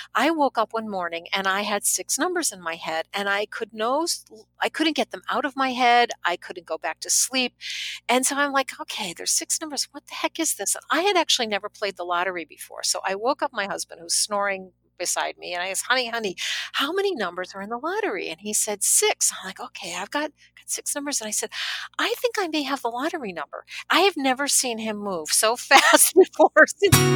I woke up one morning and I had 6 numbers in my head, and I couldn't get them out of my head. I couldn't go back to sleep. And so I'm like, okay, there's 6 numbers. What the heck is this? And I had actually never played the lottery before. So I woke up my husband, who's snoring beside me, and I asked, honey, how many numbers are in the lottery? And he said 6. I'm like, okay, I've got 6 numbers. And I said, I think I may have the lottery number. I have never seen him move so fast before.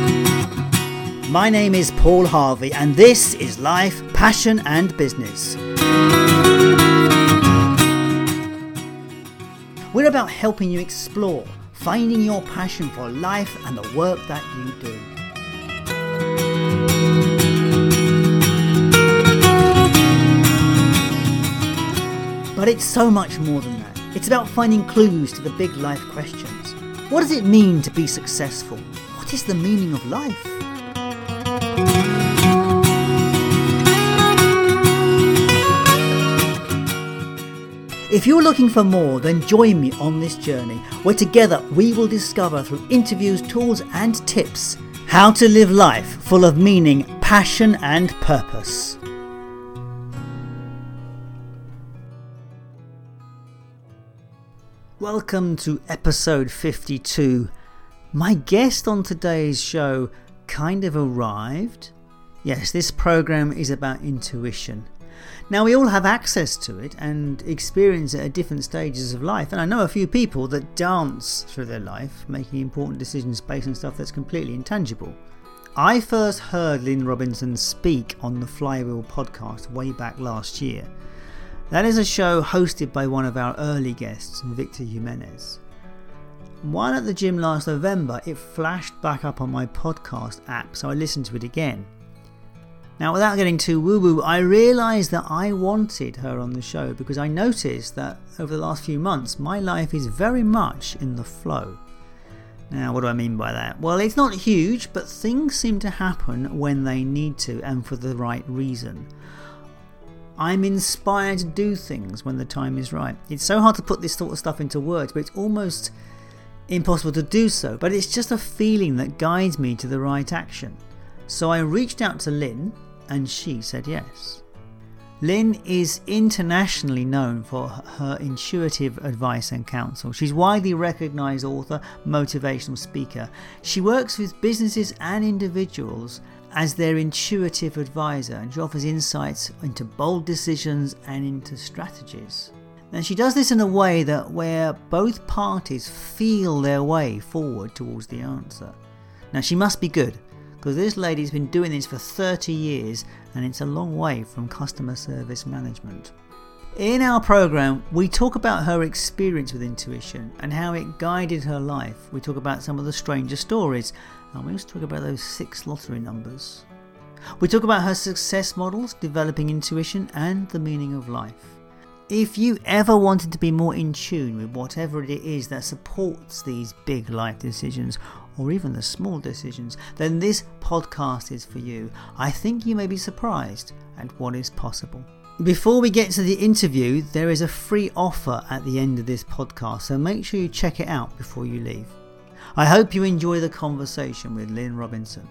My name is Paul Harvey, and this is Life, Passion and Business. We're about helping you explore, finding your passion for life and the work that you do. But it's so much more than that. It's about finding clues to the big life questions. What does it mean to be successful? What is the meaning of life? If you're looking for more, then join me on this journey where together we will discover through interviews, tools and tips how to live life full of meaning, passion and purpose. Welcome to episode 52. My guest on today's show kind of arrived. Yes, this program is about intuition. Now, we all have access to it and experience it at different stages of life, and I know a few people that dance through their life making important decisions based on stuff that's completely intangible. I first heard Lynn Robinson speak on the Flywheel podcast way back last year. That is a show hosted by one of our early guests, Victor Jimenez. While at the gym last November, it flashed back up on my podcast app, so I listened to it again. Now, without getting too woo-woo, I realised that I wanted her on the show because I noticed that over the last few months, my life is very much in the flow. Now, what do I mean by that? Well, it's not huge, but things seem to happen when they need to and for the right reason. I'm inspired to do things when the time is right. It's so hard to put this sort of stuff into words, but it's almost impossible to do so. But it's just a feeling that guides me to the right action. So I reached out to Lynn, and she said yes. Lynn is internationally known for her intuitive advice and counsel. She's widely recognised author, motivational speaker. She works with businesses and individuals as their intuitive advisor, and she offers insights into bold decisions and into strategies. And she does this in a way that where both parties feel their way forward towards the answer. Now, she must be good, because this lady's been doing this for 30 years and it's a long way from customer service management. In our program, we talk about her experience with intuition and how it guided her life. We talk about some of the stranger stories, and we also talk about those 6 lottery numbers. We talk about her success models, developing intuition and the meaning of life. If you ever wanted to be more in tune with whatever it is that supports these big life decisions, or even the small decisions, then this podcast is for you. I think you may be surprised at what is possible. Before we get to the interview, there is a free offer at the end of this podcast, so make sure you check it out before you leave. I hope you enjoy the conversation with Lynn Robinson.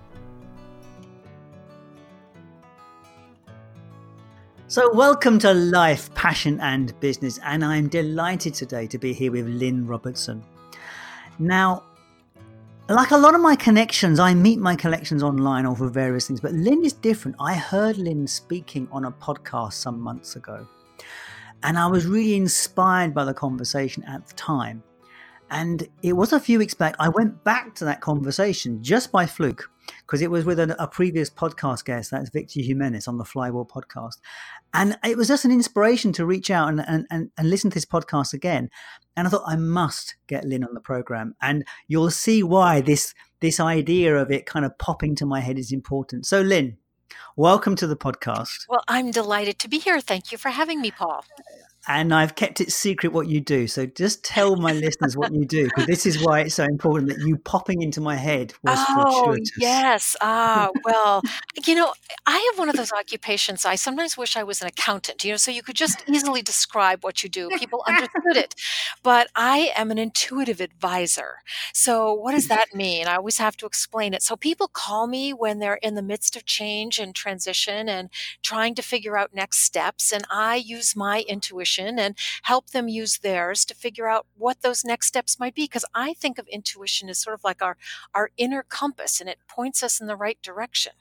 So welcome to Life, Passion and Business, and I'm delighted today to be here with Lynn Robinson. Now, like a lot of my connections, I meet my connections online or for various things, but Lynn is different. I heard Lynn speaking on a podcast some months ago, and I was really inspired by the conversation at the time. And it was a few weeks back, I went back to that conversation just by fluke, because it was with a previous podcast guest, that's Victor Jimenez on the Flywheel podcast. And it was just an inspiration to reach out and listen to this podcast again. And I thought, I must get Lynn on the program. And you'll see why this idea of it kind of popping to my head is important. So Lynn, welcome to the podcast. Well, I'm delighted to be here. Thank you for having me, Paul. and I've kept it secret what you do. So just tell my listeners what you do, because this is why it's so important that you popping into my head was Oh, fortuitous. yes. Well, you know, I have one of those occupations. I sometimes wish I was an accountant, so you could just easily describe what you do. People understood it. But I am an intuitive advisor. So what does that mean? I always have to explain it. So people call me when they're in the midst of change and transition and trying to figure out next steps. And I use my intuition and help them use theirs to figure out what those next steps might be. Because I think of intuition as sort of like our inner compass, and it points us in the right direction.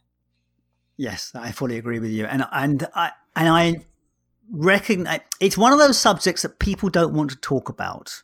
Yes, I fully agree with you, and I recognize it's one of those subjects that people don't want to talk about.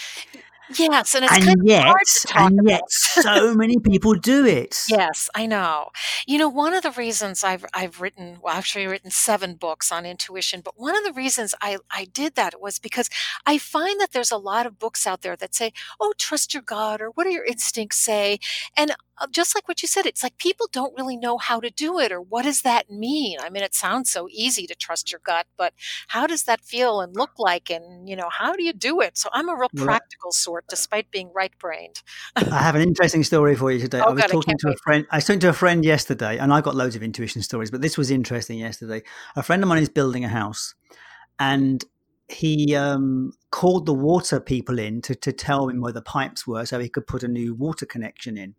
Yes, and it's And kind of yet, hard to talk about. so many people do it. Yes, I know. One of the reasons I've written, well, actually written 7 books on intuition, but one of the reasons I did that was because I find that there's a lot of books out there that say, "Oh, trust your gut," or "What do your instincts say?" And just like what you said, it's like people don't really know how to do it, or what does that mean? I mean, it sounds so easy to trust your gut, but how does that feel and look like? And, how do you do it? So I'm a real Well, practical sort, despite being right-brained. I have an interesting story for you today. Oh, God, I can't wait. I was talking to a friend yesterday, and I got loads of intuition stories, but this was interesting yesterday. A friend of mine is building a house, and he called the water people in to tell him where the pipes were so he could put a new water connection in.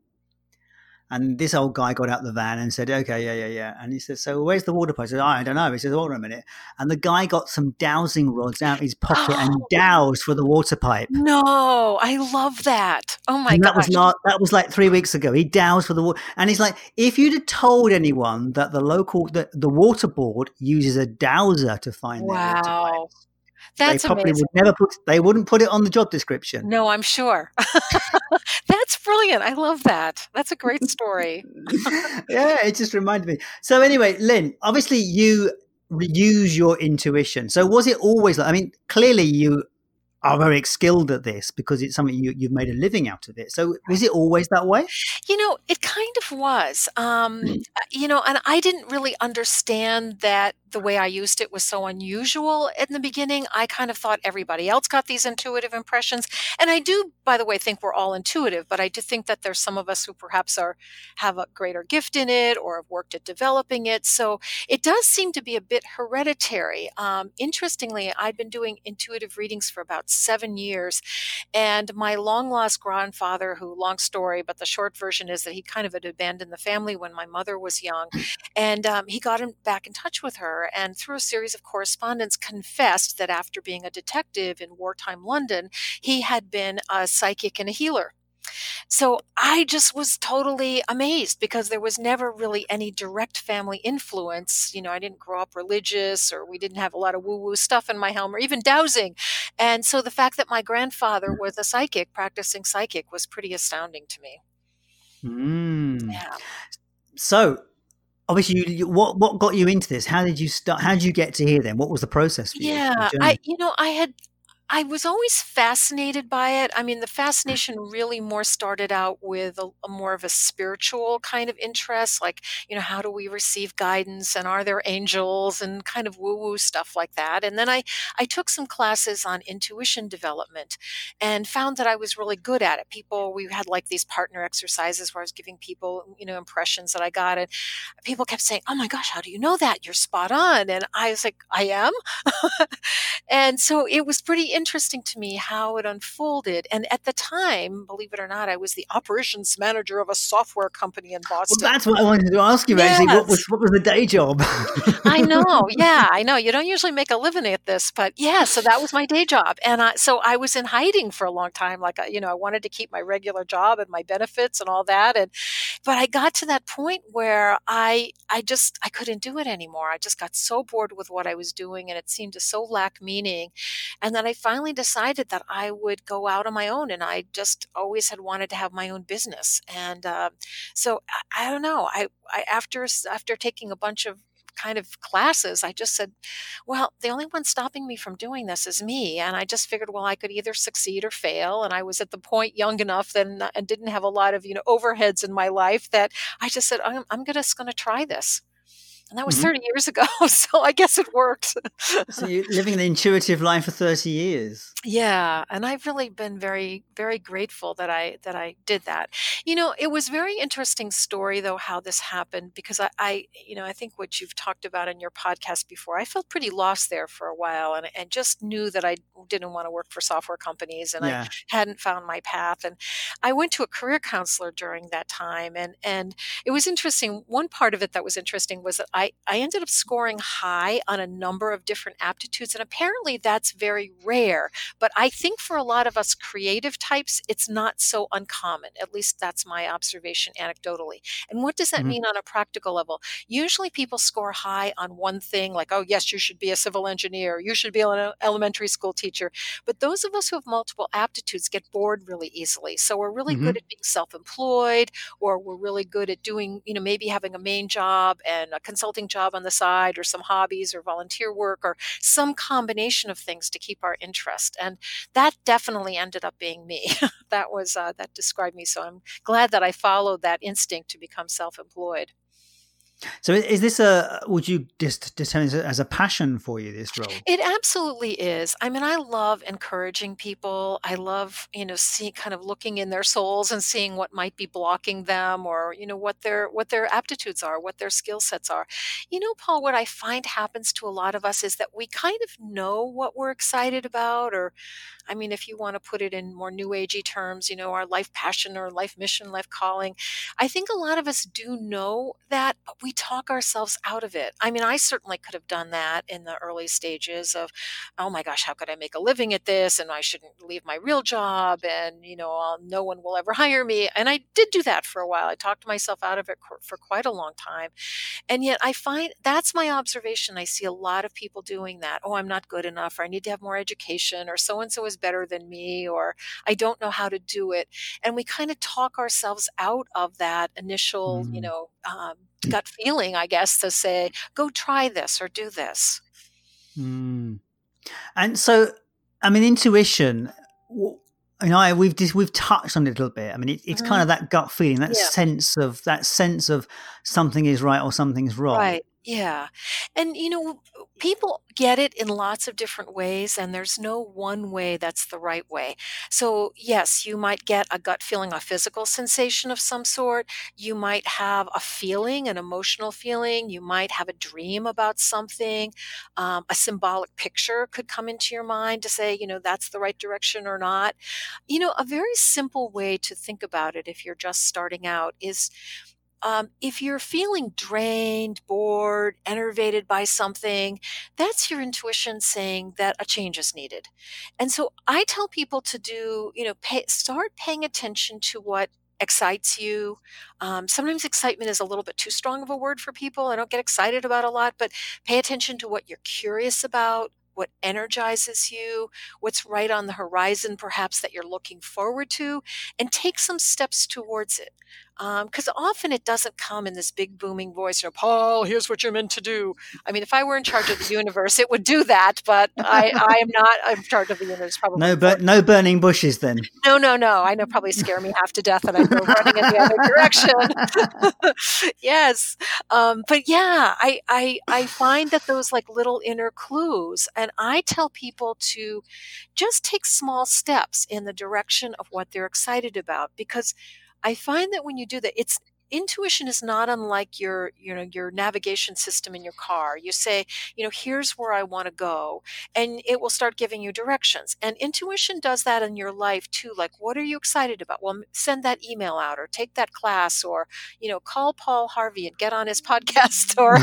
And this old guy got out the van and said, "Okay, yeah." And he said, "So where's the water pipe?" I said, "I don't know." He says, "Hold on a minute." And the guy got some dowsing rods out of his pocket and Oh, dowsed for the water pipe. no, I love that. Oh my And gosh. that was like 3 weeks ago. He doused for the water, and he's like, if you'd have told anyone that the water board uses a dowser to find their water Wow. pipes, they That's probably amazing. they wouldn't put it on the job description. No, I'm sure. That's brilliant. I love that. That's a great story. Yeah, it just reminded me. So anyway, Lynn, obviously you use your intuition. So was it always like? I mean, clearly you are very skilled at this because it's something you've made a living out of it. So was it always that way? It kind of was. And I didn't really understand that the way I used it was so unusual in the beginning. I kind of thought everybody else got these intuitive impressions. And I do, by the way, think we're all intuitive, but I do think that there's some of us who perhaps have a greater gift in it or have worked at developing it. So it does seem to be a bit hereditary. Interestingly, I've been doing intuitive readings for about 7 years. And my long lost grandfather, who, long story, but the short version is that he kind of had abandoned the family when my mother was young. And he got him back in touch with her, and through a series of correspondence confessed that after being a detective in wartime London, he had been a psychic and a healer. So I just was totally amazed because there was never really any direct family influence. I didn't grow up religious, or we didn't have a lot of woo-woo stuff in my home, or even dowsing. And so the fact that my grandfather was a psychic, practicing psychic, was pretty astounding to me. Mm. Yeah. So obviously, what got you into this? How did you start? How did you get to here? Then, what was the process for you? The Yeah, journey? I was always fascinated by it. I mean, the fascination really more started out with a more of a spiritual kind of interest, like, how do we receive guidance, and are there angels, and kind of woo-woo stuff like that. And then I took some classes on intuition development and found that I was really good at it. We had like these partner exercises where I was giving people, impressions that I got, and people kept saying, "Oh my gosh, how do you know that? You're spot on." And I was like, "I am." And so it was pretty interesting to me how it unfolded. And at the time, believe it or not, I was the operations manager of a software company in Well, Boston. that's what I wanted to ask you. Actually, Yes. what was the day job? I know. Yeah, I know. You don't usually make a living at this, but yeah, so that was my day job. And so I was in hiding for a long time. Like, I wanted to keep my regular job and my benefits and all that. But I got to that point where I couldn't do it anymore. I just got so bored with what I was doing, and it seemed to so lack meaning. And then I finally decided that I would go out on my own, and I just always had wanted to have my own business. And so I don't know. After taking a bunch of kind of classes, I just said, well, the only one stopping me from doing this is me. And I just figured, well, I could either succeed or fail. And I was at the point young enough then and didn't have a lot of, overheads in my life, that I just said, I'm just going to try this. And that was 30 years ago, so I guess it worked. So you're living an intuitive life for 30 years. Yeah, and I've really been very, very grateful that I did that. It was very interesting story though how this happened because I think what you've talked about in your podcast before, I felt pretty lost there for a while and just knew that I didn't want to work for software companies and I Yeah. hadn't found my path. And I went to a career counselor during that time and it was interesting. One part of it that was interesting was that I ended up scoring high on a number of different aptitudes and apparently that's very rare. But I think for a lot of us creative types, it's not so uncommon. At least that's my observation anecdotally. And what does that mean on a practical level? Usually people score high on one thing, like, oh, yes, you should be a civil engineer. You should be an elementary school teacher. But those of us who have multiple aptitudes get bored really easily. So we're really good at being self-employed, or we're really good at doing, maybe having a main job and a consulting job on the side, or some hobbies or volunteer work, or some combination of things to keep our interest. And that definitely ended up being me. That described me. So I'm glad that I followed that instinct to become self-employed. So is this would you just determine it as a passion for you, this role? It absolutely is. I mean, I love encouraging people. I love, kind of looking in their souls and seeing what might be blocking them or, what their aptitudes are, what their skill sets are. Paul, what I find happens to a lot of us is that we kind of know what we're excited about, or I mean, if you want to put it in more new agey terms, our life passion or life mission, life calling. I think a lot of us do know that, but we talk ourselves out of it. I mean, I certainly could have done that in the early stages of, oh my gosh, how could I make a living at this? And I shouldn't leave my real job. And, no one will ever hire me. And I did do that for a while. I talked myself out of it for quite a long time. And yet I find that's my observation. I see a lot of people doing that. Oh, I'm not good enough, or I need to have more education, or so-and-so is better than me, or I don't know how to do it. And we kind of talk ourselves out of that initial, gut feeling, I guess, to say, go try this or do this. And so, I mean, intuition, we've touched on it a little bit. I mean, it's kind of that gut feeling, that sense of something is right or something's wrong. Right. Yeah. And, people get it in lots of different ways, and there's no one way that's the right way. So, yes, you might get a gut feeling, a physical sensation of some sort. You might have a feeling, an emotional feeling. You might have a dream about something. A symbolic picture could come into your mind to say, that's the right direction or not. A very simple way to think about it if you're just starting out is, if you're feeling drained, bored, enervated by something, that's your intuition saying that a change is needed. And so I tell people to do, start paying attention to what excites you. Sometimes excitement is a little bit too strong of a word for people. I don't get excited about a lot, but pay attention to what you're curious about, what energizes you, what's right on the horizon, perhaps that you're looking forward to, and take some steps towards it. Because often it doesn't come in this big booming voice, Paul, here's what you're meant to do. I mean, if I were in charge of the universe, it would do that, but I am not in charge of the universe. Probably no burning bushes then. No. I know, probably scare me half to death and I go running in the other direction. Yes. But yeah, I find that those like little inner clues, and I tell people to just take small steps in the direction of what they're excited about, because I find that when you do that, intuition is not unlike your navigation system in your car. You say, here's where I want to go, and it will start giving you directions. And intuition does that in your life too. Like, what are you excited about? Well, send that email out, or take that class, or, call Paul Harvey and get on his podcast, or,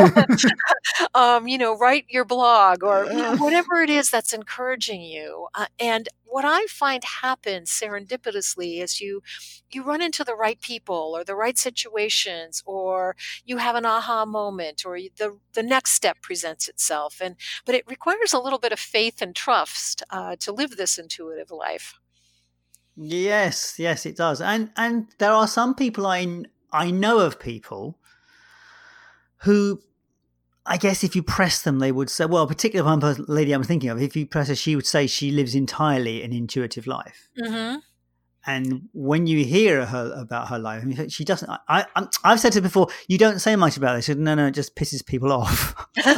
write your blog, or whatever it is that's encouraging you. And what I find happens serendipitously is you run into the right people or the right situations, or you have an aha moment, or the next step presents itself. But it requires a little bit of faith and trust to live this intuitive life. Yes, it does. And there are some people I know of people who, I guess if you press them, they would say, well, particularly one lady I'm thinking of, if you press her, she would say she lives entirely an intuitive life. Mm-hmm. And when you hear her about her life, I mean, she doesn't. I've said to her before, you don't say much about this. She said, no, it just pisses people off.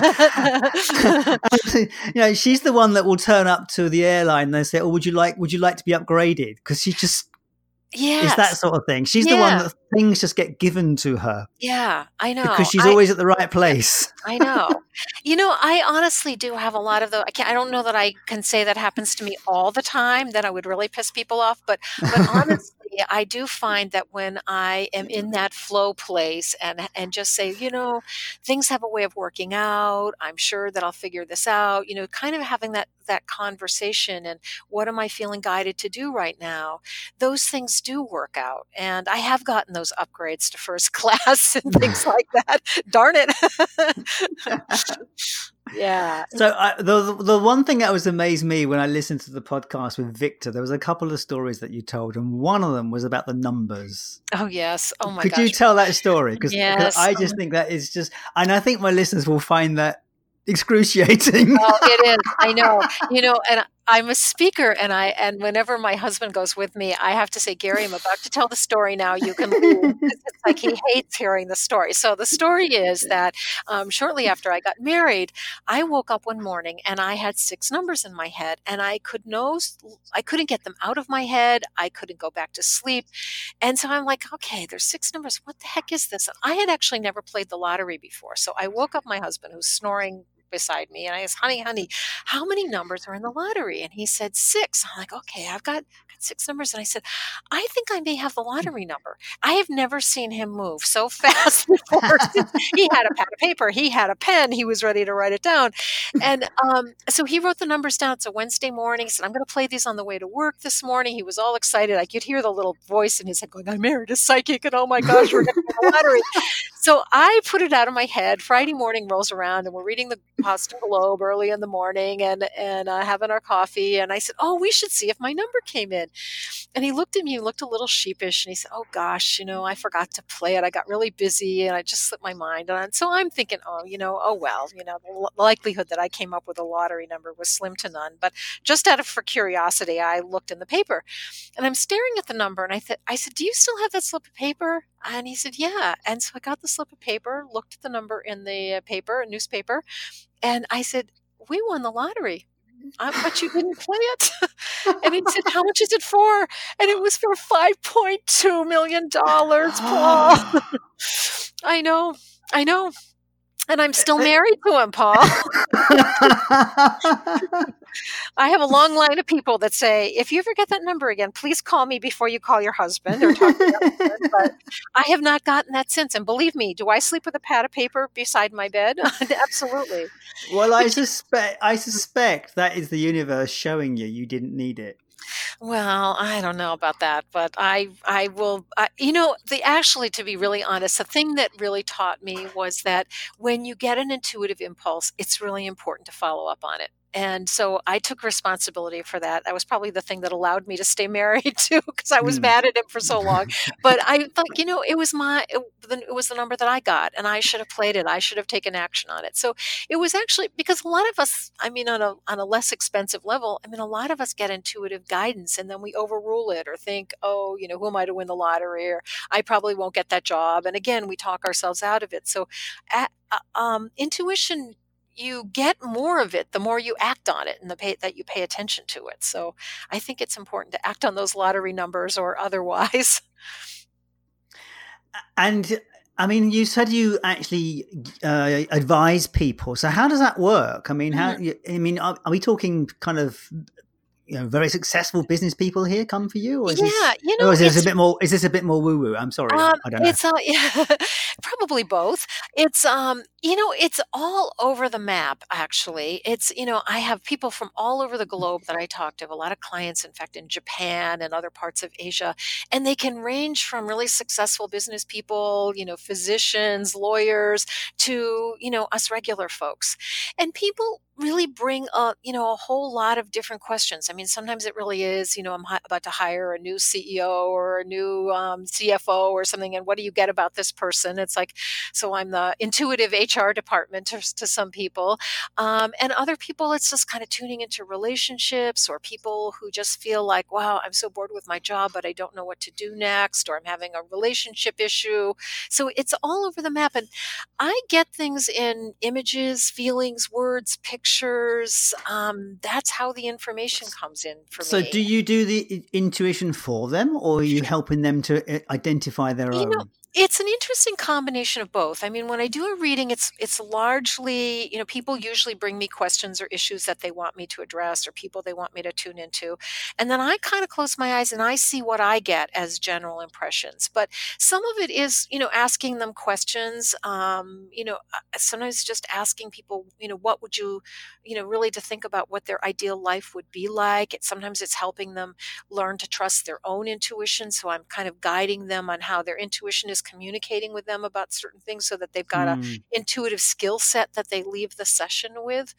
She's the one that will turn up to the airline and they say, "Oh, would you like to be upgraded?" Because she just is that sort of thing. She's the one that things just get given to her. Yeah, I know. Because she's always at the right place. I know. I honestly do have a lot of I don't know that I can say that happens to me all the time, that I would really piss people off, but honestly, I do find that when I am in that flow place and just say, things have a way of working out. I'm sure that I'll figure this out, kind of having that conversation and what am I feeling guided to do right now? Those things do work out. And I have gotten those upgrades to first class and things like that. Darn it. Yeah. So the one thing that was amazed me when I listened to the podcast with Victor, there was a couple of stories that you told, and one of them was about the numbers. Oh, yes. Oh, my gosh. Could you tell that story? Because yes. I just think that is just, and I think my listeners will find that excruciating. Oh, it is. I know. And I'm a speaker, and whenever my husband goes with me, I have to say, Gary, I'm about to tell the story now. You can leave. It's like he hates hearing the story. So the story is that shortly after I got married, I woke up one morning and I had 6 numbers in my head, and I couldn't get them out of my head. I couldn't go back to sleep. And so I'm like, okay, there's 6 numbers. What the heck is this? And I had actually never played the lottery before. So I woke up my husband, who's snoring beside me, and I asked, honey, how many numbers are in the lottery? And he said 6. I'm like, okay, I've got 6 numbers. And I said, I think I may have the lottery number. I have never seen him move so fast before. He had a pad of paper. He had a pen. He was ready to write it down. And so he wrote the numbers down. It's a Wednesday morning. He said, I'm going to play these on the way to work this morning. He was all excited. I could hear the little voice in his head going, I married a psychic, and oh my gosh, we're going to get the lottery. So I put it out of my head. Friday morning rolls around, and we're reading the Boston Globe early in the morning and having our coffee. And I said, oh, we should see if my number came in. And he looked at me, looked a little sheepish, and he said, oh gosh, I forgot to play it. I got really busy and I just slipped my mind on it. So I'm thinking, oh well, the likelihood that I came up with a lottery number was slim to none. But just for curiosity, I looked in the paper, and I'm staring at the number, and I said, do you still have that slip of paper? And he said, yeah. And so I got the slip of paper, looked at the number in the newspaper, and I said, we won the lottery. But you didn't play it. And he said, how much is it for? And it was for $5.2 million, Paul. I know. And I'm still married to him, Paul. I have a long line of people that say, if you ever get that number again, please call me before you call your husband or talk to your husband. But I have not gotten that since. And believe me, do I sleep with a pad of paper beside my bed? Absolutely. Well, I suspect that is the universe showing you didn't need it. Well, I don't know about that, but I will, actually, to be really honest, the thing that really taught me was that when you get an intuitive impulse, it's really important to follow up on it. And so I took responsibility for that. That was probably the thing that allowed me to stay married too, because I was mad at him for so long. But I thought, it was the number that I got, and I should have played it. I should have taken action on it. So it was actually because a lot of us, on a less expensive level, a lot of us get intuitive guidance, and then we overrule it or think, oh, who am I to win the lottery, or I probably won't get that job. And again, we talk ourselves out of it. So intuition, you get more of it the more you act on it and that you pay attention to it. So I think it's important to act on those lottery numbers or otherwise. And you said you actually advise people. So how does that work? Are we talking kind of very successful business people here come for you, or is this a bit more? Is this a bit more woo woo? I'm sorry, I don't know. It's probably both. It's it's all over the map. Actually, it's I have people from all over the globe that I talk to. I have a lot of clients, in fact, in Japan and other parts of Asia, and they can range from really successful business people, physicians, lawyers, to us regular folks, and people really bring up, a whole lot of different questions. I mean, sometimes it really is, I'm about to hire a new CEO or a new CFO or something. And what do you get about this person? It's like, so I'm the intuitive HR department to some people. And other people, it's just kind of tuning into relationships, or people who just feel like, wow, I'm so bored with my job, but I don't know what to do next, or I'm having a relationship issue. So it's all over the map. And I get things in images, feelings, words, pictures. That's how the information comes in for So do me. you do the intuition for them, or are you helping them to identify their You know, own? it's an interesting combination of both. I mean, when I do a reading, it's largely, people usually bring me questions or issues that they want me to address, or people they want me to tune into. And then I kind of close my eyes and I see what I get as general impressions. But some of it is, asking them questions, sometimes just asking people, what would you, really to think about what their ideal life would be like. Sometimes it's helping them learn to trust their own intuition. So I'm kind of guiding them on how their intuition is communicating with them about certain things, so that they've got a Mm. intuitive skill set that they leave the session with.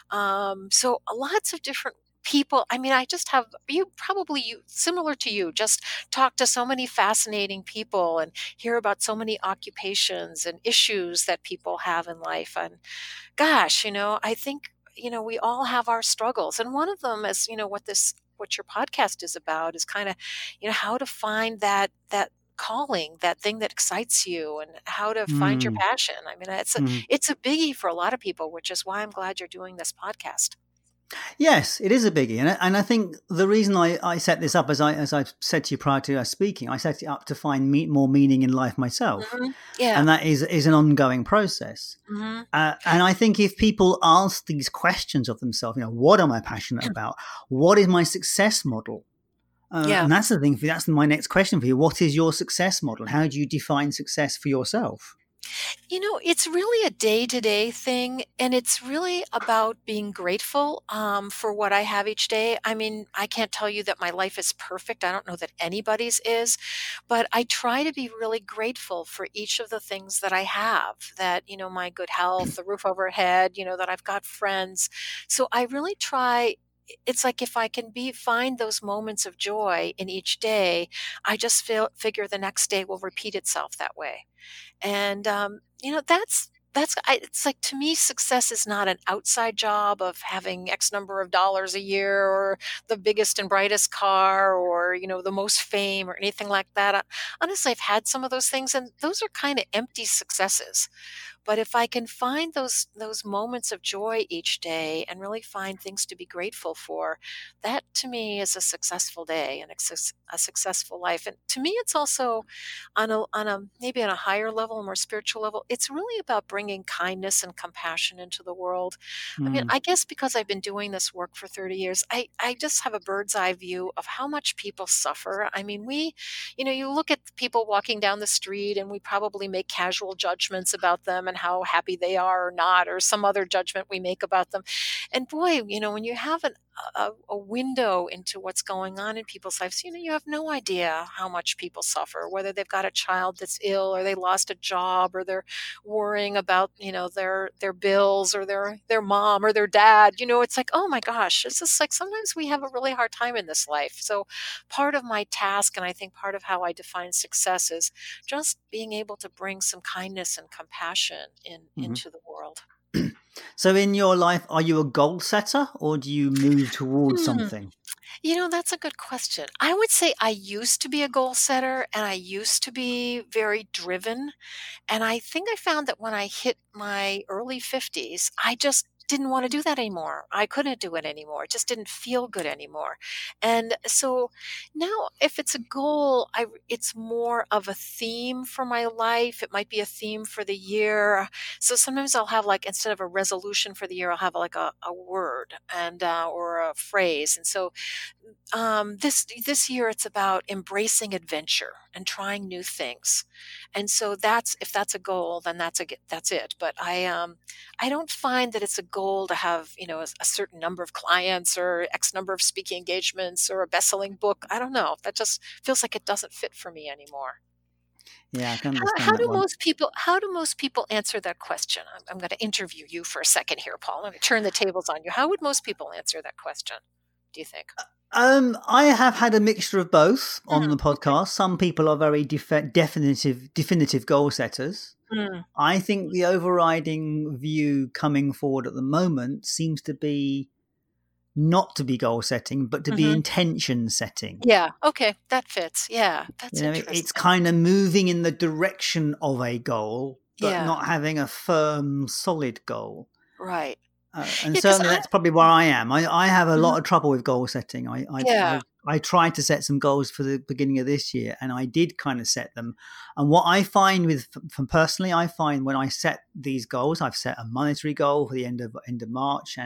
So lots of different people. I mean, I just have you similar to you, just talk to so many fascinating people and hear about so many occupations and issues that people have in life. And gosh, I think, we all have our struggles. And one of them is, what your podcast is about is kind of, how to find that calling, that thing that excites you, and how to find your Mm. passion. I mean, Mm. it's a biggie for a lot of people, which is why I'm glad you're doing this podcast. Yes, it is a biggie, and I think the reason I set this up, as I said to you prior to us speaking, I set it up to find more meaning in life myself, Yeah. and that is an ongoing process. Hmm. And I think if people ask these questions of themselves, what am I passionate about? What is my success model? Yeah. And that's the thing. That's my next question for you. What is your success model? How do you define success for yourself? It's really a day to day thing, and it's really about being grateful for what I have each day. I mean, I can't tell you that my life is perfect. I don't know that anybody's is, but I try to be really grateful for each of the things that I have, that, my good health, the roof overhead, that I've got friends. So I really try. It's like if I can find those moments of joy in each day, I just figure the next day will repeat itself that way. And, it's like, to me, success is not an outside job of having X number of dollars a year, or the biggest and brightest car, or, the most fame, or anything like that. Honestly, I've had some of those things, and those are kind of empty successes. But if I can find those moments of joy each day and really find things to be grateful for, that to me is a successful day and a successful life. And to me, it's also on a maybe on a higher level, a more spiritual level. It's really about bringing kindness and compassion into the world. I mean, Mm. I guess because I've been doing this work for 30 years, I just have a bird's eye view of how much people suffer. I mean, you look at people walking down the street, and we probably make casual judgments about them and how happy they are or not, or some other judgment we make about them. And boy, when you have a window into what's going on in people's lives, you have no idea how much people suffer, whether they've got a child that's ill, or they lost a job, or they're worrying about, their bills, or their mom or their dad. It's like, oh my gosh, it's just like sometimes we have a really hard time in this life. So part of my task, and I think part of how I define success, is just being able to bring some kindness and compassion Mhm. into the world. So, in your life, are you a goal setter, or do you move towards Hmm. something? That's a good question. I would say I used to be a goal setter, and I used to be very driven. And I think I found that when I hit my early 50s, I just didn't want to do that anymore. I couldn't do it anymore. It just didn't feel good anymore. And so now, if it's a goal, it's more of a theme for my life. It might be a theme for the year. So sometimes I'll have, like, instead of a resolution for the year, I'll have like a word, and or a phrase. And so this year, it's about embracing adventure and trying new things. And so that's if that's a goal, then that's it. But I don't find that it's a goal to have, a certain number of clients, or X number of speaking engagements, or a best-selling book. I don't know. That just feels like it doesn't fit for me anymore. Yeah, I can How understand that do one. most people answer that question? I'm going to interview you for a second here, Paul. I'm going to turn the tables on you. How would most people answer that question, do you think? I have had a mixture of both on the Okay. podcast. Some people are very definitive goal setters. Mm, I think the overriding view coming forward at the moment seems to be not to be goal setting, but to be hmm. intention setting. Yeah. Okay. That fits. Yeah. That's It's interesting. kind of moving in the direction of a goal, but Yeah. not having a firm, solid goal. Right. And Yeah. Because certainly that's probably where I am. I have a mhm, lot of trouble with goal setting. yeah. I tried to set some goals for the beginning of this year, and I did kind of set them. And what I find from personally, I find when I set these goals, I've set a monetary goal for the end of March,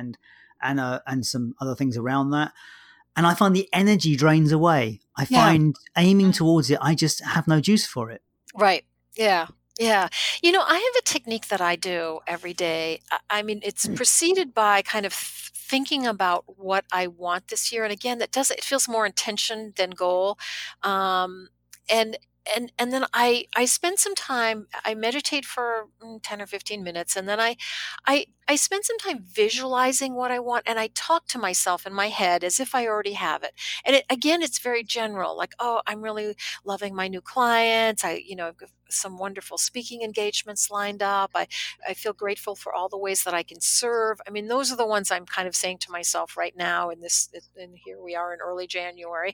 and some other things around that. And I find the energy drains away. I Yeah. find aiming Mm. towards it, I just have no juice for it. Right. Yeah. Yeah. I have a technique that I do every day. I mean, it's preceded by kind of thinking about what I want this year. And again, it feels more intention than goal. Um, and and then I spend some time, I meditate for 10 or 15 minutes, and then I spend some time visualizing what I want, and I talk to myself in my head as if I already have it. And again, it's very general, like, oh, I'm really loving my new clients. I've got some wonderful speaking engagements lined up. I feel grateful for all the ways that I can serve. I mean, those are the ones I'm kind of saying to myself right now and here we are in early January.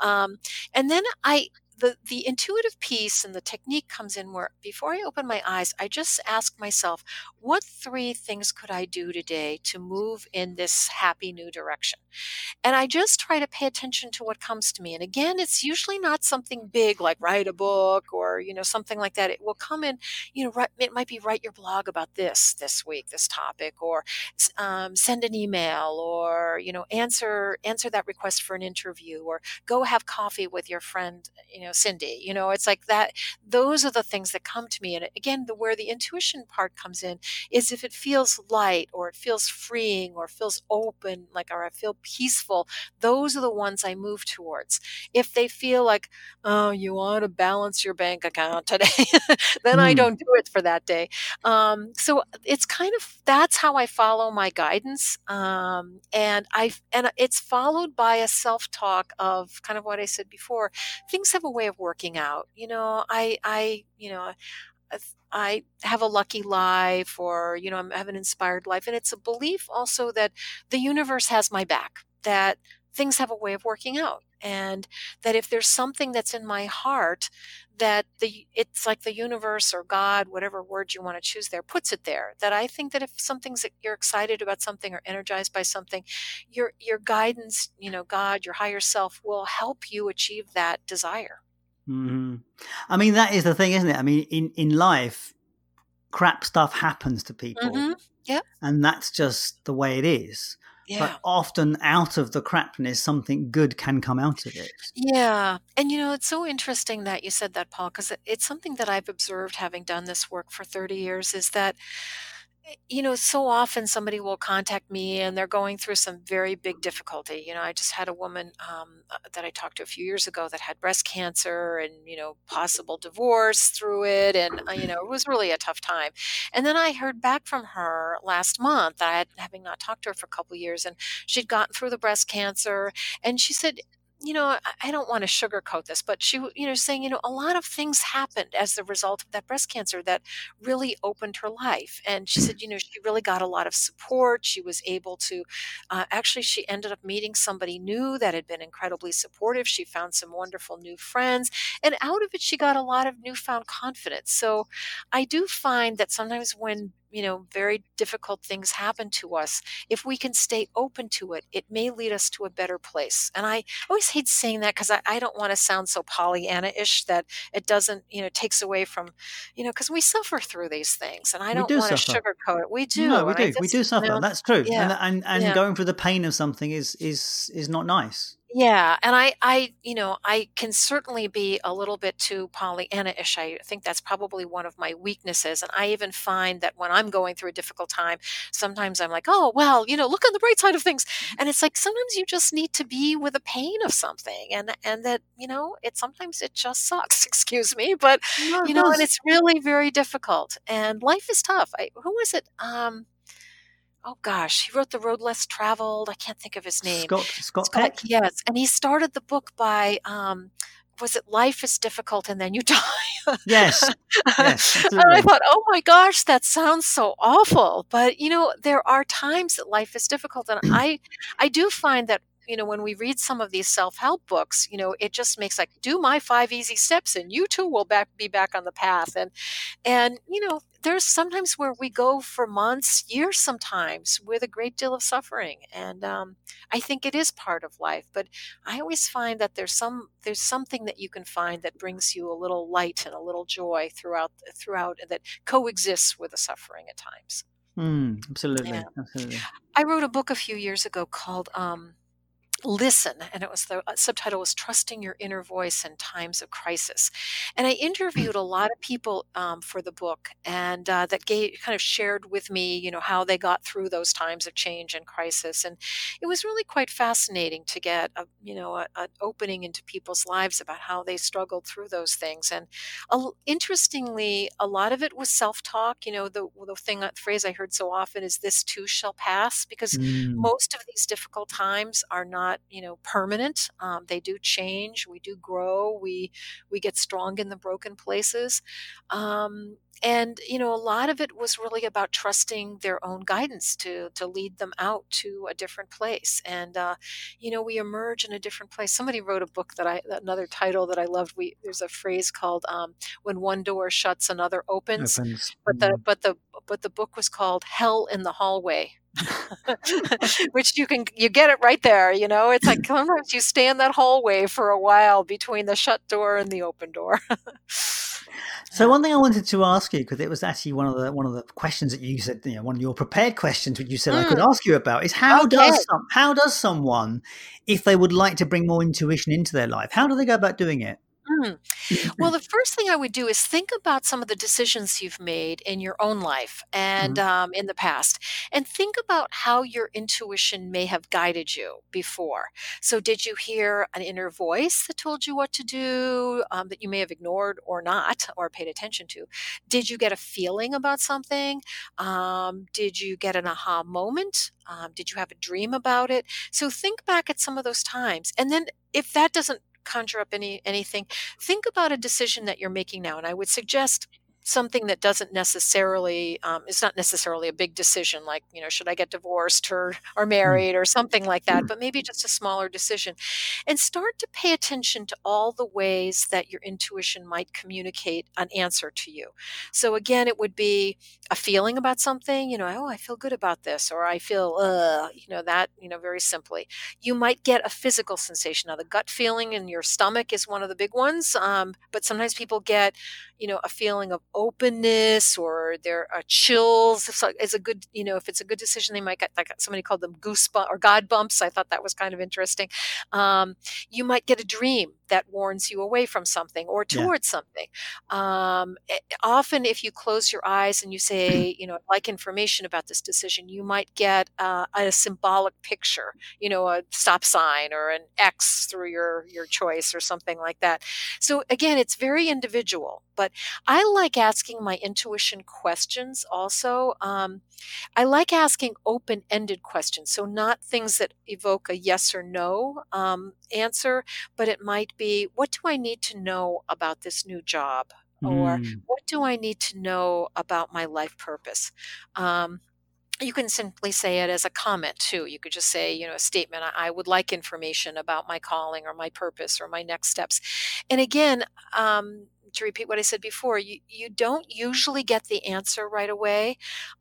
And then the intuitive piece and the technique comes in where before I open my eyes, I just ask myself, what three things could I do today to move in this happy new direction? And I just try to pay attention to what comes to me. And again, it's usually not something big like write a book or, something like that. It will come in, it might be write your blog about this week, this topic, or send an email, or, answer that request for an interview, or go have coffee with your friend, Cindy. It's like that. Those are the things that come to me. And again, where the intuition part comes in is if it feels light, or it feels freeing, or feels open, or I feel peaceful, those are the ones I move towards. If they feel like, oh, you want to balance your bank account today, then I Hmm. don't do it for that day. So it's kind of, that's how I follow my guidance. And it's followed by a self-talk of kind of what I said before. Things have a way of working out. I have a lucky life, or, I have an inspired life. And it's a belief also that the universe has my back, that things have a way of working out. And that if there's something that's in my heart, that it's like the universe or God, whatever word you want to choose there, puts it there. That I think that if something's, you're excited about something or energized by something, your guidance, God, your higher self will help you achieve that desire. Hmm. I mean, that is the thing, isn't it? I mean, in life, crap stuff happens to people, Mm-hmm. Yep. and that's just the way it is. But Yeah. often out of the crapness, something good can come out of it. Yeah. And it's so interesting that you said that, Paul, because it's something that I've observed having done this work for 30 years is that, so often somebody will contact me and they're going through some very big difficulty. I just had a woman that I talked to a few years ago that had breast cancer and, possible divorce through it. And, it was really a tough time. And then I heard back from her last month. Having not talked to her for a couple of years, and she'd gotten through the breast cancer. And she said, I don't want to sugarcoat this, but she, saying, a lot of things happened as the result of that breast cancer that really opened her life. And she said, she really got a lot of support. She was able to, actually, she ended up meeting somebody new that had been incredibly supportive. She found some wonderful new friends. And out of it, she got a lot of newfound confidence. So I do find that sometimes when, very difficult things happen to us, if we can stay open to it, it may lead us to a better place. And I always hate saying that because I don't want to sound so Pollyanna-ish that it doesn't, takes away from, because we suffer through these things, and I We don't do want to suffer. sugarcoat it. We No, do. we And I do. We just, do suffer. That's true. yeah, And yeah. going through the pain of something is not nice. Yeah, and I can certainly be a little bit too Pollyanna-ish. I think that's probably one of my weaknesses, and I even find that when I'm going through a difficult time, sometimes I'm like, "Oh, well, look on the bright side of things." And it's like sometimes you just need to be with the pain of something, and that, sometimes it just sucks, excuse me, but, No, it and does. it's really very difficult, and life is tough. Who was it? Oh gosh, he wrote The Road Less Traveled. I can't think of his name. Scott Scott, Peck. yes, and he started the book by, was it Life is Difficult and Then You Die? Yes, And yes, I absolutely. thought, "Oh my gosh, that sounds so awful." But, there are times that life is difficult, and I do find that, when we read some of these self-help books, it just makes like, "Do my 5 easy steps and you too will be back on the path." And, there's sometimes where we go for months, years sometimes, with a great deal of suffering. And I think it is part of life. But I always find that there's something that you can find that brings you a little light and a little joy throughout that coexists with the suffering at times. Yeah. Absolutely, absolutely. I wrote a book a few years ago called Listen, and the subtitle was Trusting Your Inner Voice in Times of Crisis. And I interviewed a lot of people for the book, and that kind of shared with me, how they got through those times of change and crisis. And it was really quite fascinating to get an opening into people's lives about how they struggled through those things. And interestingly, a lot of it was self-talk. The phrase I heard so often is "This too shall pass," because Mm. most of these difficult times are not, permanent. They do change. We do grow. We get strong in the broken places. And a lot of it was really about trusting their own guidance to lead them out to a different place. And we emerge in a different place. Somebody wrote a book another title that I loved. There's a phrase called "When one door shuts, another opens," Opens. but the book was called "Hell in the Hallway." Which you get it right there, it's like sometimes you stay in that hallway for a while between the shut door and the open door. So Yeah. one thing I wanted to ask you, because it was actually one of the questions that you said, one of your prepared questions, which you said I could Mm, ask you about, is okay. how does someone, if they would like to bring more intuition into their life, how do they go about doing it? Mm. Well, the first thing I would do is think about some of the decisions you've made in your own life and Mhm. in the past, and think about how your intuition may have guided you before. So, did you hear an inner voice that told you what to do that you may have ignored or not, or paid attention to? Did you get a feeling about something? Did you get an aha moment? Did you have a dream about it? So, think back at some of those times, and then if that doesn't conjure up anything, think about a decision that you're making now. And I would suggest something that doesn't necessarily is not necessarily a big decision, like, should I get divorced or Mm. married or something like that, but maybe just a smaller decision, and start to pay attention to all the ways that your intuition might communicate an answer to you. So again, it would be a feeling about something, oh, I feel good about this, or I feel that, very simply. You might get a physical sensation. Now, the gut feeling in your stomach is one of the big ones, but sometimes people get, a feeling of openness, or there are chills. It's a good, if it's a good decision, they might get, like somebody called them goosebumps or God bumps. I thought that was kind of interesting. Um, you might get a dream that warns you away from something or Yeah. towards something. Often, if you close your eyes and you say, I'd like information about this decision, you might get a symbolic picture, a stop sign or an X through your choice or something like that. So again, it's very individual, but I like asking my intuition questions also. I like asking open-ended questions, so not things that evoke a yes or no answer, but it might be, what do I need to know about this new job? Or Mm. what do I need to know about my life purpose? Um, you can simply say it as a comment too. You could just say, a statement. I would like information about my calling or my purpose or my next steps. And again, to repeat what I said before, you don't usually get the answer right away.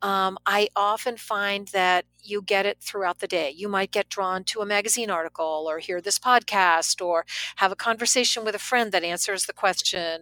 I often find that you get it throughout the day. You might get drawn to a magazine article or hear this podcast or have a conversation with a friend that answers the question,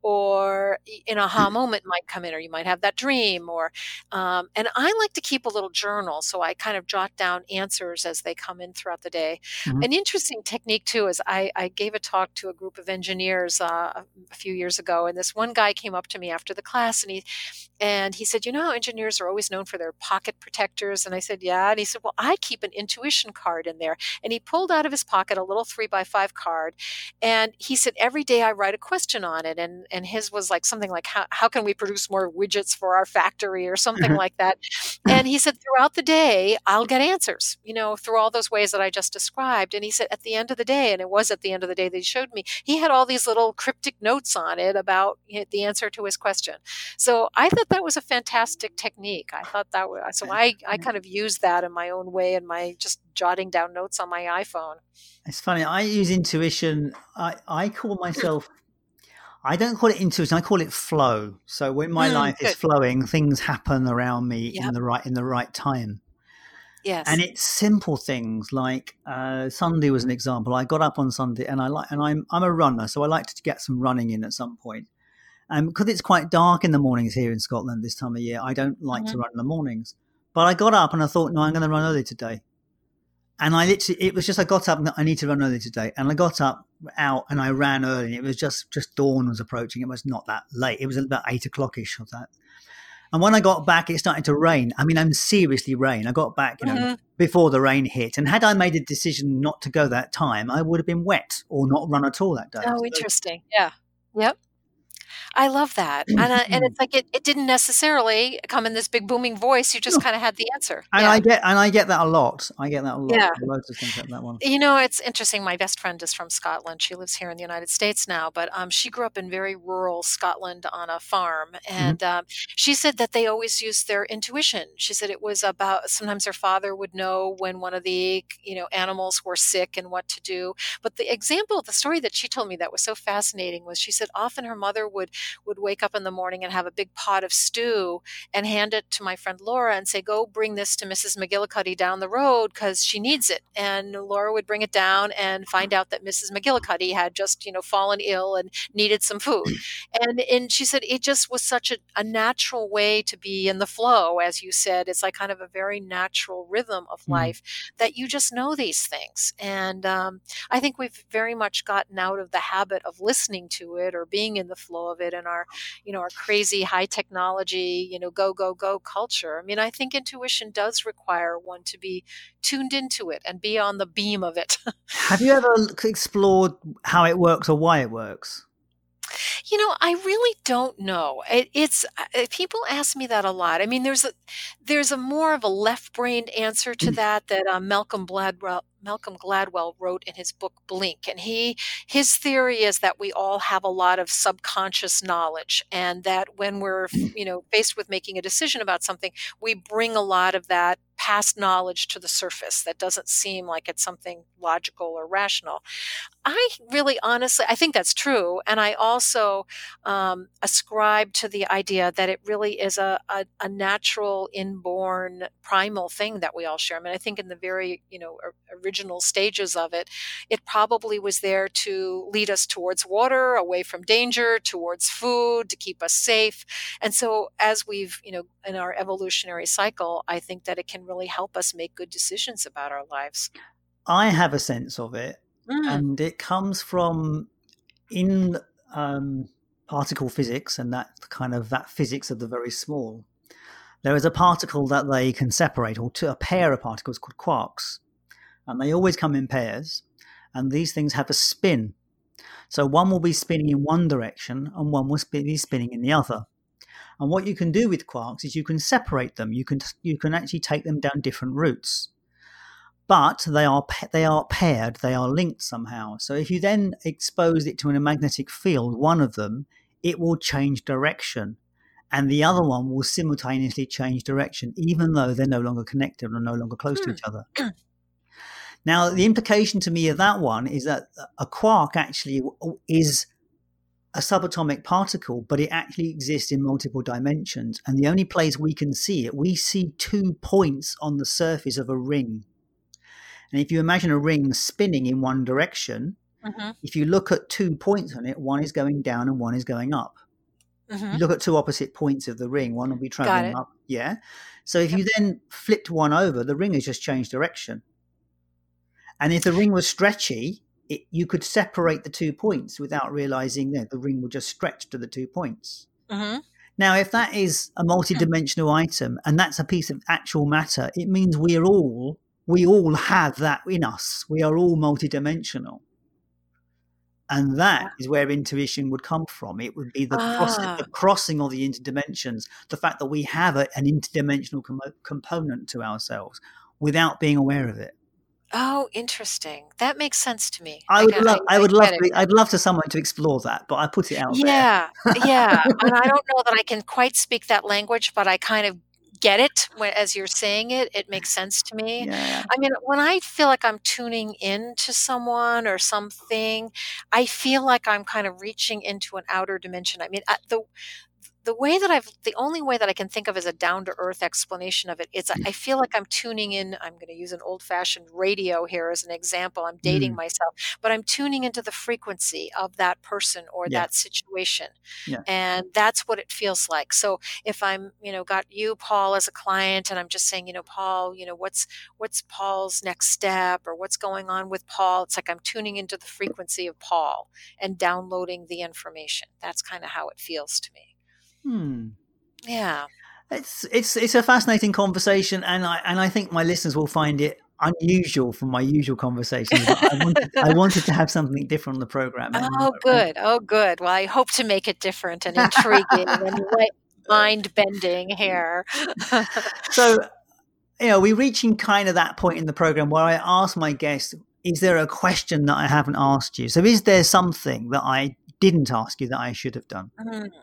or an aha moment might come in, or you might have that dream, or and I like to keep a little journal, so I kind of jot down answers as they come in throughout the day. Mm-hmm. An interesting technique too is I gave a talk to a group of engineers a few years ago, and this one guy came up to me after the class, and he said, engineers are always known for their pocket protectors. And I said, yeah. And he said, well, I keep an intuition card in there. And he pulled out of his pocket a little 3x5 card. And he said, every day I write a question on it. And his was like something like, how can we produce more widgets for our factory or something like that. And he said, throughout the day, I'll get answers, through all those ways that I just described. And he said, at the end of the day, and it was at the end of the day that he showed me, he had all these little cryptic notes on it about the answer to his question. So I thought that was a fantastic technique. I thought that was, so I kind of used that in my own way, and my just jotting down notes on my iPhone. It's funny. I use intuition. I call myself, I don't call it intuition. I call it flow. So when my life is flowing, things happen around me in the right time. Yes. And it's simple things like Sunday was an example. I got up on Sunday and I'm a runner, so I like to get some running in at some point. And because it's quite dark in the mornings here in Scotland this time of year, I don't like to run in the mornings. But I got up and I thought, no, I'm going to run early today. And I got up and I need to run early today. And I got up out and I ran early. It was just dawn was approaching. It was not that late. It was about 8 o'clock-ish or that. And when I got back, it started to rain. I mean, seriously rain. I got back, before the rain hit. And had I made a decision not to go that time, I would have been wet or not run at all that day. Oh, interesting. Yeah. Yep. I love that. And it's like it didn't necessarily come in this big booming voice. You just kind of had the answer. And I get that a lot. Yeah. Loads of things like that one. It's interesting. My best friend is from Scotland. She lives here in the United States now, but she grew up in very rural Scotland on a farm. And she said that they always used their intuition. She said it was about, sometimes her father would know when one of the, animals were sick and what to do. But the story that she told me that was so fascinating was, she said often her mother would wake up in the morning and have a big pot of stew and hand it to my friend Laura and say, go bring this to Mrs. McGillicuddy down the road because she needs it. And Laura would bring it down and find out that Mrs. McGillicuddy had just, fallen ill and needed some food. And she said it just was such a natural way to be in the flow, as you said. It's like kind of a very natural rhythm of life that you just know these things. And I think we've very much gotten out of the habit of listening to it or being in the flow of it in our crazy high technology, go culture. I mean, I think intuition does require one to be tuned into it and be on the beam of it. Have you ever explored how it works or why it works? I really don't know. It's people ask me that a lot. I mean, there's a more of a left-brained answer to that Malcolm Gladwell wrote in his book Blink, and his theory is that we all have a lot of subconscious knowledge, and that when we're faced with making a decision about something, we bring a lot of that past knowledge to the surface that doesn't seem like it's something logical or rational. I really honestly, I think that's true. And I also ascribe to the idea that it really is a natural, inborn, primal thing that we all share. I mean, I think in the very, original stages of it, it probably was there to lead us towards water, away from danger, towards food, to keep us safe. And so as we've, in our evolutionary cycle, I think that it can really help us make good decisions about our lives. I have a sense of it, and it comes from in particle physics and that physics of the very small. There is a particle that they can separate, or a pair of particles called quarks, and they always come in pairs, and these things have a spin. So one will be spinning in one direction and one will be spinning in the other. And what you can do with quarks is you can separate them. You can actually take them down different routes. But they are paired, they are linked somehow. So if you then expose it to a magnetic field, one of them, it will change direction. And the other one will simultaneously change direction, even though they're no longer connected or no longer close to each other. Now, the implication to me of that one is that a quark actually is a subatomic particle, but it actually exists in multiple dimensions. And the only place we can see it, we see 2 points on the surface of a ring. And if you imagine a ring spinning in one direction, if you look at 2 points on it, one is going down and one is going up. You look at 2 opposite points of the ring, one will be traveling up. Yeah. So if you then flipped one over, the ring has just changed direction. And if the ring was stretchy, you could separate the 2 points without realizing that the ring would just stretch to the 2 points. Now, if that is a multidimensional item and that's a piece of actual matter, it means we all have that in us. We are all multidimensional. And that is where intuition would come from. It would be the crossing of the interdimensions, the fact that we have an interdimensional component to ourselves without being aware of it. Oh, interesting. That makes sense to me. I'd love to someone to explore that, but I put it out there. Yeah. And I don't know that I can quite speak that language, but I kind of get it as you're saying it. It makes sense to me. Yeah. I mean, when I feel like I'm tuning in to someone or something, I feel like I'm kind of reaching into an outer dimension. I mean, the only way that I can think of as a down to earth explanation of it is I feel like I'm tuning in. I'm going to use an old fashioned radio here as an example. I'm dating myself, but I'm tuning into the frequency of that person or that situation. Yeah. And that's what it feels like. So if I'm, got you, Paul, as a client, and I'm just saying, Paul, what's Paul's next step or what's going on with Paul? It's like I'm tuning into the frequency of Paul and downloading the information. That's kind of how it feels to me. Yeah, it's a fascinating conversation, and I think my listeners will find it unusual from my usual conversations. I wanted to have something different on the program. Oh, good. Well, I hope to make it different and intriguing and mind bending here. So, we're reaching kind of that point in the program where I ask my guests, is there a question that I haven't asked you? So is there something that I didn't ask you that I should have done?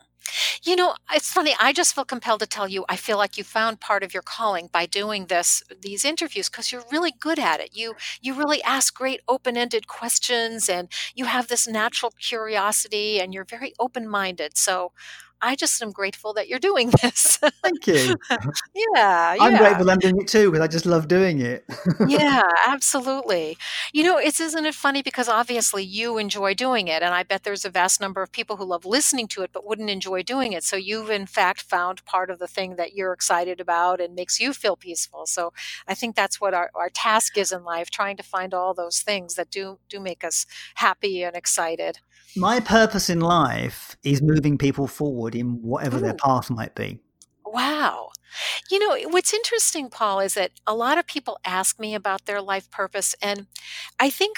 It's funny. I just feel compelled to tell you, I feel like you found part of your calling by doing these interviews because you're really good at it. You really ask great open-ended questions and you have this natural curiosity and you're very open-minded. So I just am grateful that you're doing this. Thank you. Yeah. I'm grateful I'm doing it too because I just love doing it. Yeah, absolutely. Isn't it funny because obviously you enjoy doing it and I bet there's a vast number of people who love listening to it but wouldn't enjoy doing it. So you've in fact found part of the thing that you're excited about and makes you feel peaceful. So I think that's what our task is in life, trying to find all those things that do make us happy and excited. My purpose in life is moving people forward in whatever their path might be. Wow. What's interesting, Paul, is that a lot of people ask me about their life purpose. And I think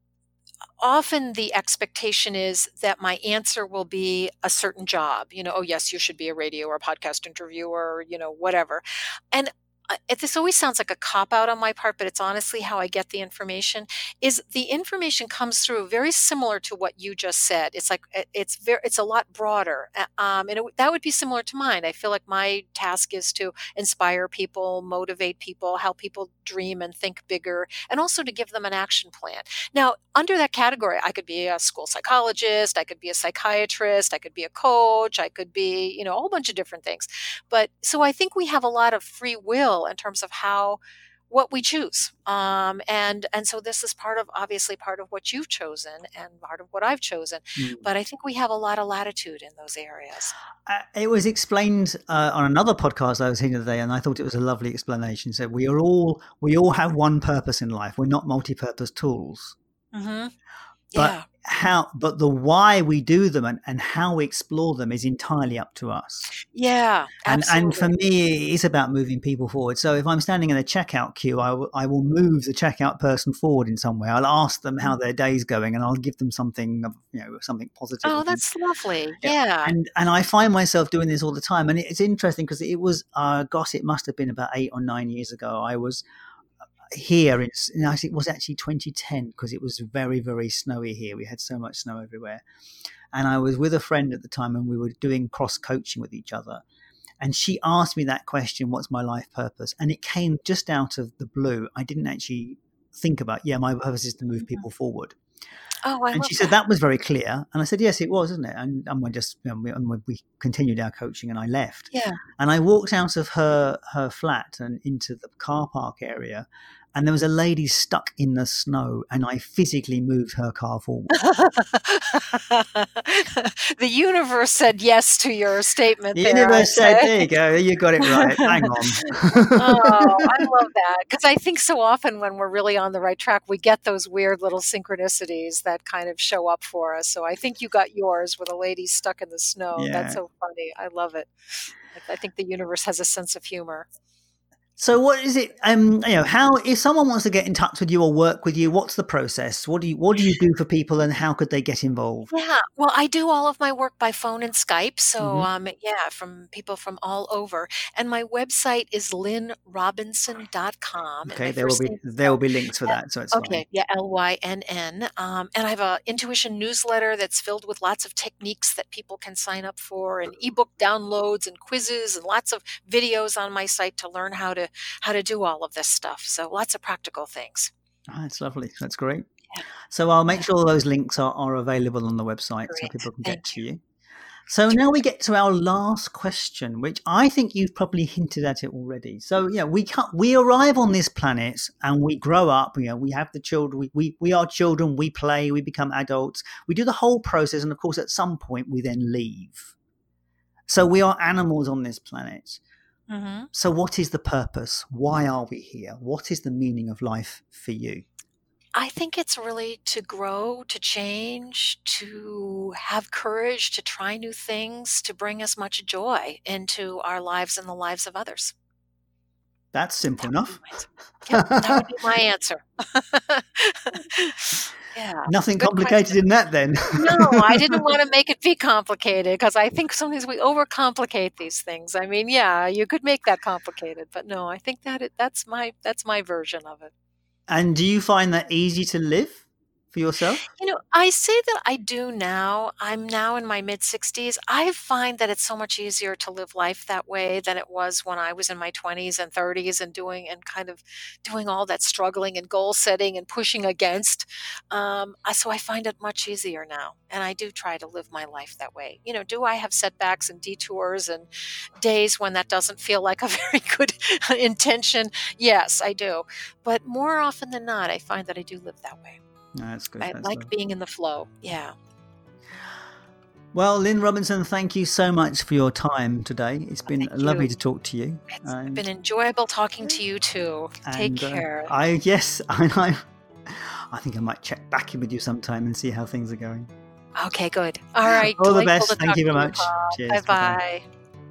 often the expectation is that my answer will be a certain job. Oh, yes, you should be a radio or a podcast interviewer, whatever. And this always sounds like a cop-out on my part, but it's honestly how I get the information, is the information comes through very similar to what you just said. It's like, it's a lot broader. That would be similar to mine. I feel like my task is to inspire people, motivate people, help people dream and think bigger, and also to give them an action plan. Now, under that category, I could be a school psychologist, I could be a psychiatrist, I could be a coach, I could be, a whole bunch of different things. But so I think we have a lot of free will in terms of what we choose. And so this is obviously part of what you've chosen and part of what I've chosen. But I think we have a lot of latitude in those areas. It was explained on another podcast I was hearing today, and I thought it was a lovely explanation. So we all have one purpose in life. We're not multi-purpose tools. Mm-hmm. But but the why we do them and how we explore them is entirely up to us. Yeah, absolutely. And for me, it's about moving people forward. So if I'm standing in a checkout queue, I will move the checkout person forward in some way. I'll ask them how their day's going, and I'll give them something, something positive. Oh, that's lovely. Yeah. And I find myself doing this all the time, and it's interesting because it was, it must have been about 8 or 9 years ago. I was here it was actually 2010 because it was very, very snowy here. We had so much snow everywhere, and I was with a friend at the time and we were doing cross coaching with each other, and she asked me that question, what's my life purpose? And it came just out of the blue. I didn't actually think about my purpose is to move people forward. Oh, I And love she said that. that was very clear. And I said, yes, it was, isn't it? And we continued our coaching and I left. Yeah. And I walked out of her flat and into the car park area. And there was a lady stuck in the snow, and I physically moved her car forward. The universe said yes to your statement The there, I'd universe said, say. there you go, you got it right. Hang on. Oh, I love that because I think so often when we're really on the right track, we get those weird little synchronicities that kind of show up for us. So I think you got yours with a lady stuck in the snow. That's Yeah. so funny. I love it. I think the universe has a sense of humor. So what is it? How, if someone wants to get in touch with you or work with you, what's the process? What do you do for people, and how could they get involved? Yeah, well, I do all of my work by phone and Skype. So, Mm-hmm. yeah, from people from all over. And my website is lynnrobinson.com. And Okay, my first name is there will be links for that, so it's fine. Okay, yeah, Lynn. And I have a intuition newsletter that's filled with lots of techniques that people can sign up for, and ebook downloads and quizzes and lots of videos on my site to learn how to do all of this stuff. So lots of practical things. Oh, that's lovely. That's great. Yeah. So I'll make sure those links are available on the website so Great. people can Thank get to you. So now we get to our last question, which I think you've probably hinted at it already. So yeah, we arrive on this planet and we grow up. We have the children. We are children. We play. We become adults. We do the whole process, and of course, at some point, we then leave. So we are animals on this planet. Mm-hmm. So what is the purpose? Why are we here? What is the meaning of life for you? I think it's really to grow, to change, to have courage, to try new things, to bring as much joy into our lives and the lives of others. That's simple enough. That would be my answer. Yeah. Nothing complicated in that then. No, I didn't want to make it be complicated because I think sometimes we overcomplicate these things. I mean, yeah, you could make that complicated, but no, I think that's my version of it. And do you find that easy to live for yourself? I say that I do now. I'm now in my mid-60s. I find that it's so much easier to live life that way than it was when I was in my 20s and 30s and doing all that struggling and goal setting and pushing against. So I find it much easier now. And I do try to live my life that way. Do I have setbacks and detours and days when that doesn't feel like a very good intention? Yes, I do. But more often than not, I find that I do live that way. No, that's good. I like being in the flow. Yeah. Well, Lynn Robinson, thank you so much for your time today. It's been lovely to talk to you. It's been enjoyable talking to you too. Take care. I think I might check back in with you sometime and see how things are going. Okay, good. All right. All the best. Thank you very much. Cheers. Bye-bye.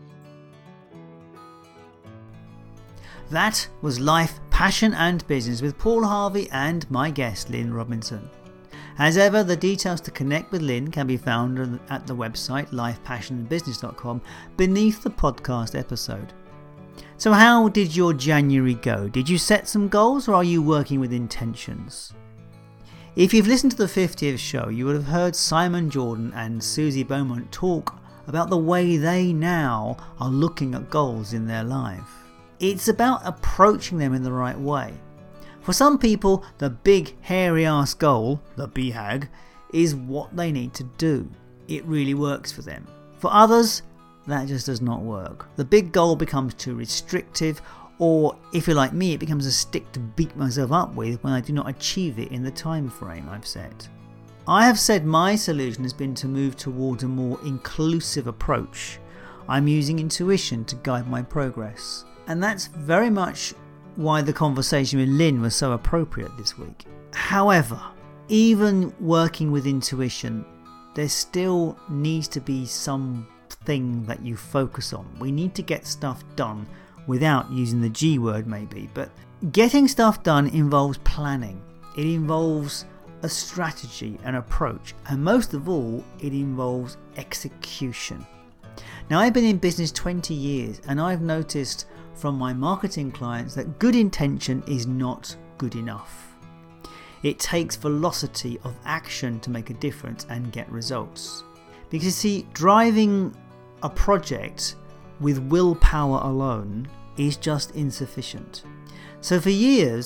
That was Life, Passion and Business with Paul Harvey and my guest, Lynn Robinson. As ever, the details to connect with Lynn can be found at the website lifepassionandbusiness.com beneath the podcast episode. So how did your January go? Did you set some goals, or are you working with intentions? If you've listened to the 50th show, you would have heard Simon Jordan and Susie Beaumont talk about the way they now are looking at goals in their life. It's about approaching them in the right way. For some people, the big hairy ass goal, the BHAG, is what they need to do. It really works for them. For others, that just does not work. The big goal becomes too restrictive, or if you're like me, it becomes a stick to beat myself up with when I do not achieve it in the time frame I've set. I have said my solution has been to move towards a more inclusive approach. I'm using intuition to guide my progress. And that's very much why the conversation with Lynn was so appropriate this week. However, even working with intuition, there still needs to be something that you focus on. We need to get stuff done without using the G word maybe, but getting stuff done involves planning. It involves a strategy, an approach, and most of all, it involves execution. Now, I've been in business 20 years and I've noticed from my marketing clients that good intention is not good enough. It takes velocity of action to make a difference and get results. Because you see, driving a project with willpower alone is just insufficient. So for years,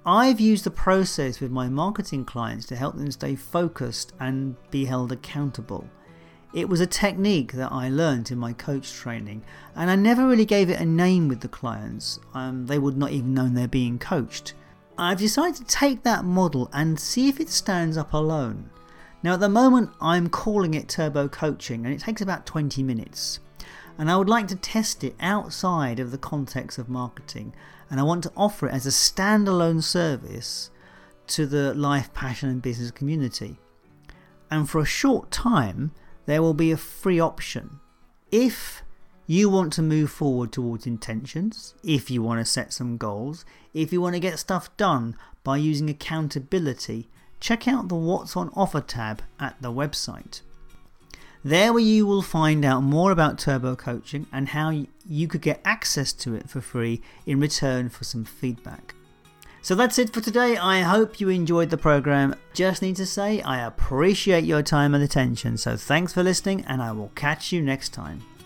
I've used the process with my marketing clients to help them stay focused and be held accountable. It was a technique that I learned in my coach training, and I never really gave it a name with the clients. They would not even know they're being coached. I've decided to take that model and see if it stands up alone. Now at the moment I'm calling it Turbo Coaching, and it takes about 20 minutes. And I would like to test it outside of the context of marketing, and I want to offer it as a standalone service to the life, passion and business community. And for a short time there will be a free option. If you want to move forward towards intentions, if you want to set some goals, if you want to get stuff done by using accountability, check out the What's on Offer tab at the website. There where you will find out more about Turbo Coaching and how you could get access to it for free in return for some feedback. So that's it for today. I hope you enjoyed the program. Just need to say I appreciate your time and attention. So thanks for listening, and I will catch you next time.